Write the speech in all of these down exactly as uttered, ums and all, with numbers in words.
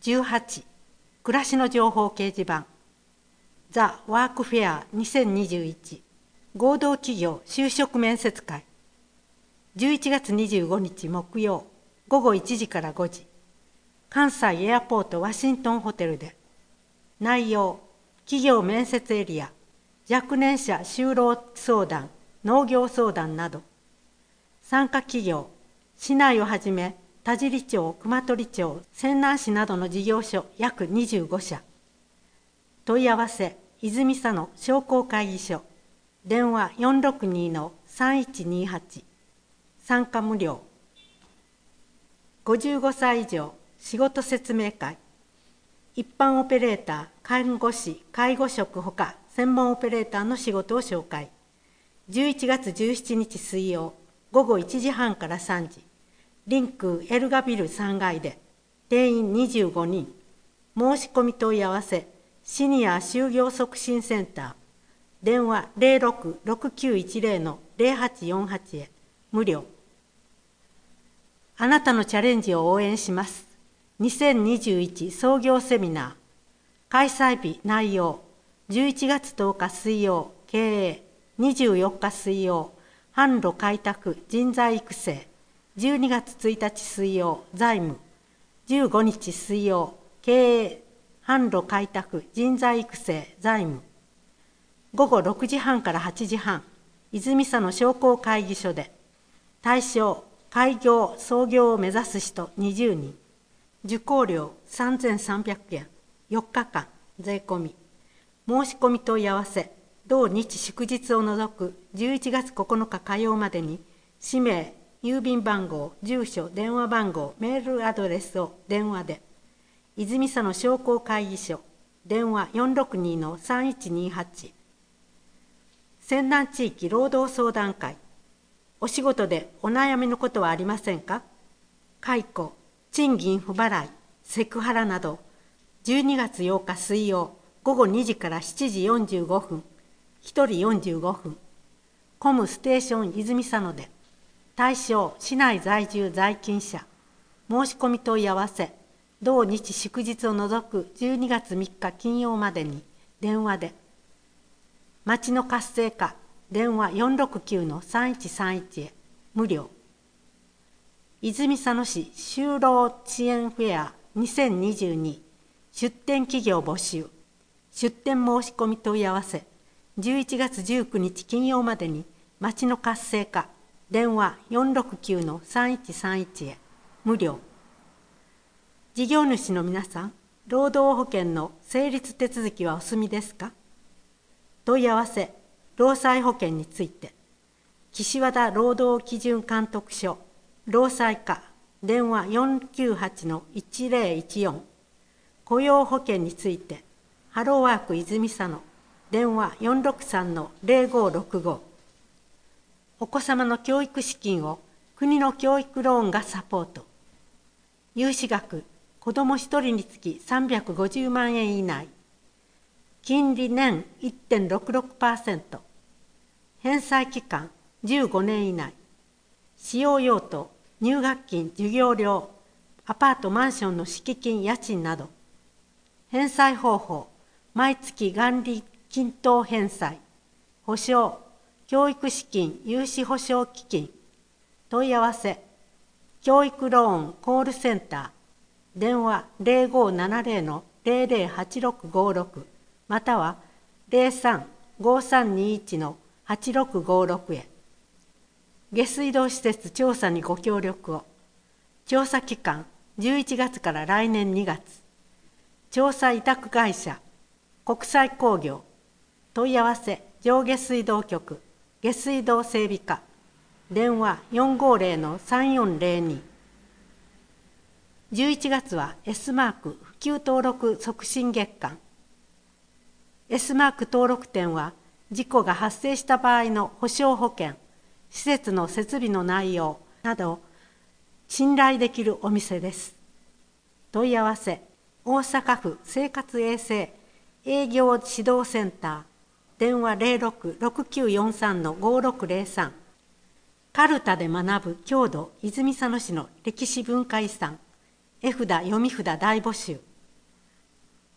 じゅうはち、暮らしの情報掲示板。ザ・ワークフェアにせんにじゅういち合同企業就職面接会。じゅういちがつにじゅうごにち木曜ごごいちじからごじ。関西エアポートワシントンホテルで。内容、企業面接エリア、若年者就労相談、農業相談など。参加企業、市内をはじめ、田尻町、熊取町、泉南市などの事業所約にじゅうごしゃ。問い合わせ、泉佐野商工会議所。電話 よんろくにのさんいちにはち。参加無料。ごじゅうごさい以上、仕事説明会。一般オペレーター、看護師、介護職ほか、専門オペレーターの仕事を紹介。じゅういちがつじゅうしちにち水曜、ごごいちじはんからさんじ。リンクエルガビルさんがいで、定員にじゅうごにん。申し込み問い合わせ、シニア就業促進センター。電話 ゼロろく ろくきゅういちゼロ のゼロはちよんはち へ、無料。あなたのチャレンジを応援します。にせんにじゅういち創業セミナー。開催日内容、じゅういちがつとおか水曜、経営、にじゅうよっか水曜、販路開拓人材育成。じゅうにがつついたち水曜、財務。じゅうごにち水曜、経営、販路開拓人材育成財務。ごごろくじはんからはちじはん、泉佐野商工会議所で。対象、開業・創業を目指す人にじゅうにん。受講料さんぜんさんびゃくえん、よっかかん、税込み。申し込み問い合わせ、同日祝日を除くじゅういちがつここのか火曜までに、氏名、郵便番号、住所、電話番号、メールアドレスを電話で。泉佐野商工会議所、電話 よんろくにのさんいちにはち。泉南地域労働相談会。お仕事でお悩みのことはありませんか？解雇、賃金不払い、セクハラなど、じゅうにがつようか水曜、ごごにじからしちじよんじゅうごふん、ひとりよんじゅうごふん。コムステーション泉佐野で。対象、市内在住在勤者。申し込み問い合わせ、同日祝日を除くじゅうにがつみっか金曜までに電話で。町の活性化、電話 よんろくきゅうのさんいちさんいち へ、無料。泉佐野市就労支援フェアにせんにじゅうに出店企業募集。出店申し込み問い合わせ、じゅういちがつじゅうくにち金曜までに町の活性化、電話 よんろくきゅうのさんいちさんいち へ、無料。事業主の皆さん、労働保険の成立手続きはお済みですか？問い合わせ、労災保険について。岸和田労働基準監督署、労災課、電話 よんきゅうはちのいちゼロいちよん。雇用保険について。ハローワーク泉佐野、電話 よんろくさんのゼロごろくご。お子様の教育資金を国の教育ローンがサポート。融資額、子どもひとりにつきさんびゃくごじゅうまんえん以内。金利年 いってんろくろくパーセント。返済期間じゅうごねん以内。使用用途、入学金、授業料、アパートマンションの敷金、家賃など。返済方法、毎月元利均等返済。保証、教育資金融資保証基金。問い合わせ、教育ローンコールセンター。電話 ゼロごななゼロのゼロゼロはちろくごろくまたは ゼロさん ごさんにいちのはちろくごろくへ。下水道施設調査にご協力を。調査期間じゅういちがつから来年にがつ。調査委託会社国際工業。問い合わせ上下水道局下水道整備課。電話 よんごゼロのさんよんゼロに。じゅういちがつは S マーク普及登録促進月間。S マーク登録店は事故が発生した場合の保証保険、施設の設備の内容など信頼できるお店です。問い合わせ、大阪府生活衛生営業指導センター、電話 ゼロろく ろくきゅうよんさんのごろくゼロさん。カルタで学ぶ郷土泉佐野市の歴史文化遺産、絵札読み札大募集。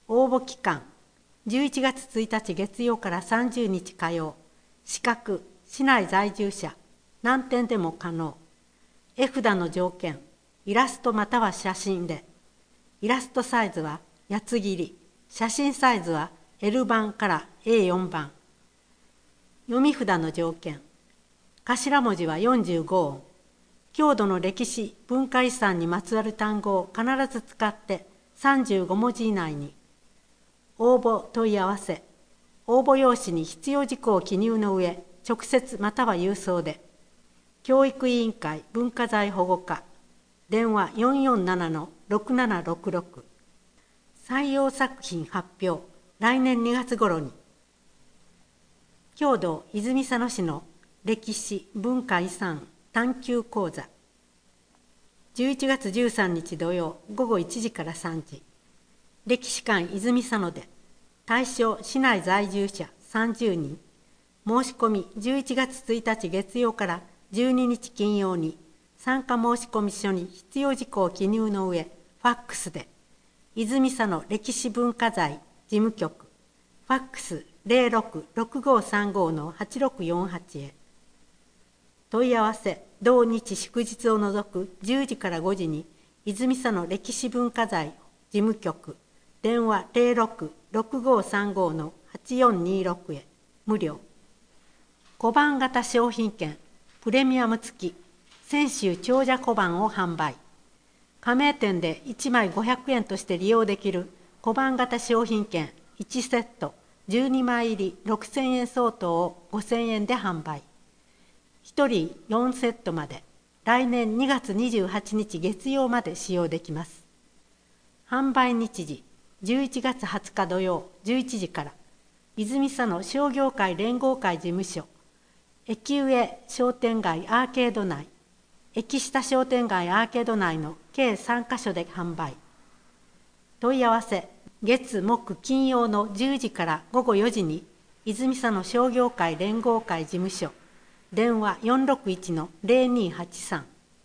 応募期間じゅういちがつついたち月曜からさんじゅうにち火曜。資格市内在住者何点でも可能。絵札の条件イラストまたは写真で。イラストサイズは八つ切り、写真サイズは エル 版から エーよん 版。読み札の条件頭文字はよんじゅうごおん。郷土の歴史文化遺産にまつわる単語を必ず使ってさんじゅうごもじ以内に。応募問い合わせ応募用紙に必要事項を記入の上直接または郵送で。教育委員会文化財保護課電話 よんよんななのろくななろくろく。採用作品発表来年にがつ頃に。郷土泉佐野市の歴史文化遺産探究講座じゅういちがつじゅうさんにち土曜ごごいちじからさんじ。歴史館泉佐野で。対象市内在住者さんじゅうにん。申し込みじゅういちがつついたち月曜からじゅうににち金曜に参加申込書に必要事項を記入の上ファックスで。泉佐野歴史文化財事務局ファックス ゼロろくろくごさんごのはちろくよんはち へ。問い合わせ同日祝日を除くじゅうじからごじに泉佐野歴史文化財事務局電話 ゼロろくろくごさんごのはちよんにろく へ無料。小判型商品券プレミアム付き泉州長者小判を販売。加盟店でいちまいごひゃくえんとして利用できる小判型商品券いちセットじゅうにまい入りろくせんえん相当をごせんえんで販売。ひとりよんセットまで来年にがつにじゅうはちにち月曜まで使用できます。販売日時じゅういちがつはつか土曜じゅういちじから泉佐野商業会連合会事務所駅上商店街アーケード内駅下商店街アーケード内の計さんかしょで販売。問い合わせ月木金曜のじゅうじからごごよじに泉佐野商業会連合会事務所電話 よんろくいちのゼロにはちさん。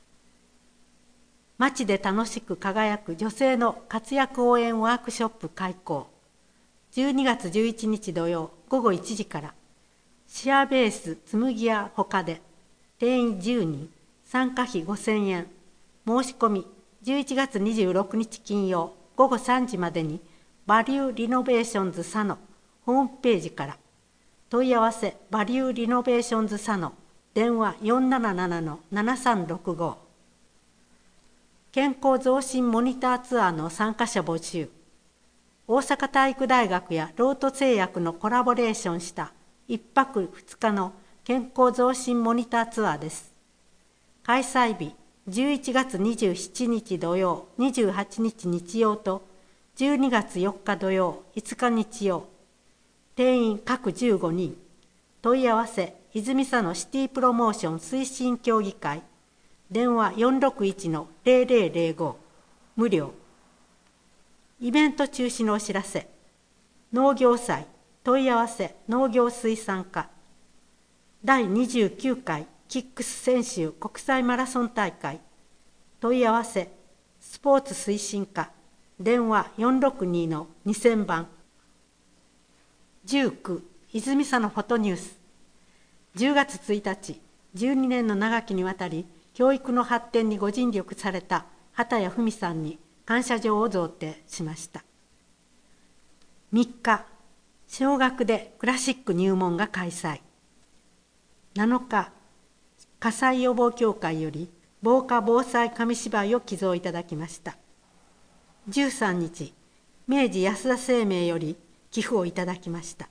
街で楽しく輝く女性の活躍応援ワークショップ開講。じゅうにがつじゅういちにち土曜ごごいちじからシアベース紬屋ほかで定員じゅうにん参加費ごせんえん。申し込みじゅういちがつにじゅうろくにち金曜ごごさんじまでにバリューリノベーションズ佐野ホームページから。問い合わせバリューリノベーションズ佐野電話 よんななななのななさんろくご。健康増進モニターツアーの参加者募集。大阪体育大学やロート製薬のコラボレーションしたいっぱくふつかの健康増進モニターツアーです。開催日じゅういちがつにじゅうしちにち土曜にじゅうはちにち日曜とじゅうにがつよっか土曜いつか日曜。定員各じゅうごにん。問い合わせ泉佐野シティプロモーション推進協議会電話 よんろくいちのゼロゼロゼロご 無料。イベント中止のお知らせ。農業祭問い合わせ農業水産課だいにじゅうきゅうかいキックス泉州国際マラソン大会問い合わせスポーツ推進課電話 よんろくにのにせんばん。じゅうく泉佐野フォトニュース。じゅうがつついたちじゅうにねんの長きにわたり教育の発展にご尽力された畑谷文さんに感謝状を贈呈しました。みっか小学でクラシック入門が開催。なのか火災予防協会より防火防災紙芝居を寄贈いただきました。じゅうさんにち明治安田生命より寄付をいただきました。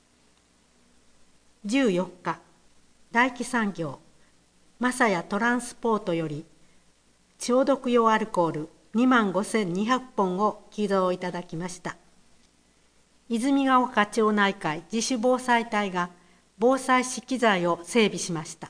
じゅうよっか大気産業マサヤトランスポートより消毒用アルコールにまんごせんにひゃくぽんを寄贈いただきました。泉ヶ丘町内会自主防災隊が防災資機材を整備しました。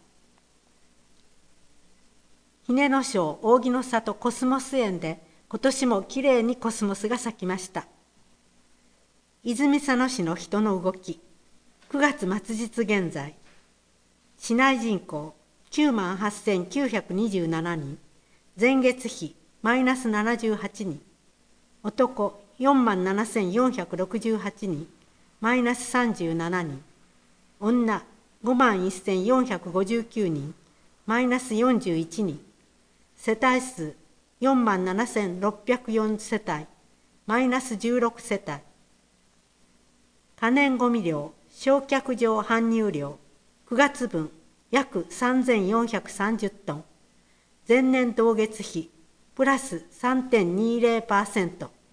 姫野町扇の里コスモス園で今年もきれいにコスモスが咲きました。泉佐野市の人の動き。くがつ末日現在市内人口きゅうまんはっせんきゅうひゃくにじゅうななにん、前月比マイナスななじゅうはちにん、男よんまんななせんよんひゃくろくじゅうはちにん、マイナスさんじゅうななにん。女ごまんせんよんひゃくごじゅうきゅうにん、マイナスよんじゅういちにん。世帯数よんまんななせんろっぴゃくよんせたい、マイナスじゅうろくせたい。可燃ごみ量、焼却場搬入量、くがつぶん約さんぜんよんひゃくさんじゅうトン、前年同月比プラス さんてんにじゅうパーセント。